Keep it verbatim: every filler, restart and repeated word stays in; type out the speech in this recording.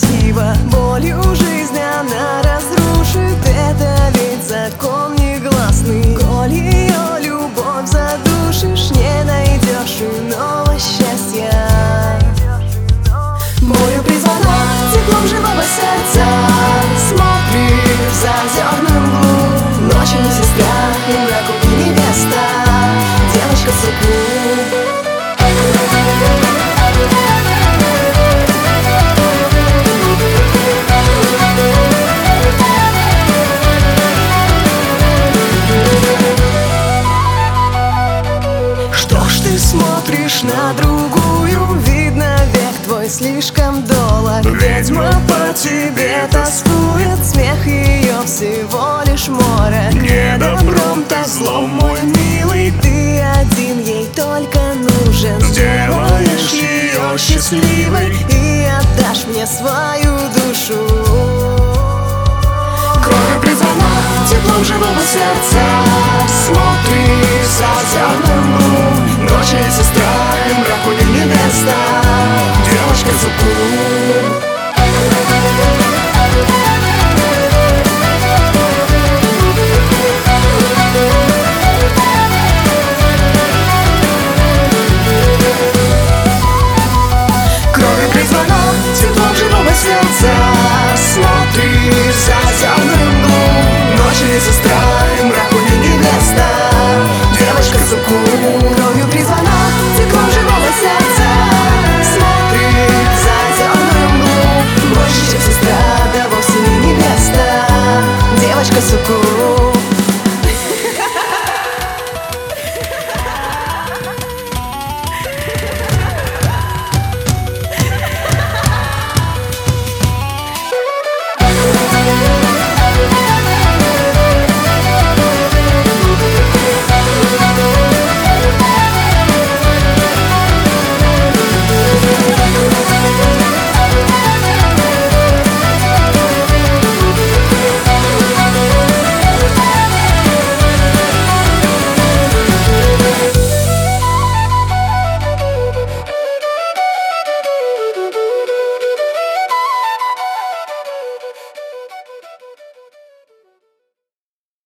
красиво, болью жизнь она разрушит. Это ведь закон негласный. Коль ее любовь задушишь, не найдешь иного счастья. Болью призвана теплом живого сердца. Смотришь за озерную мглу, ночью не сестра, и мраку не невеста, девочка в суку. Смотришь на другую, видно, век твой слишком долг. Ведьма по тебе тоскует, смех ее всего лишь море. Не добром, так злом, мой милый, ты один ей только нужен. Сделаешь ее счастливой и отдашь мне свою душу. Кровью призвана теплом живого сердца. Смотри за озерным лугом, ночь и сестра, и мраку не невеста, девочка в суку.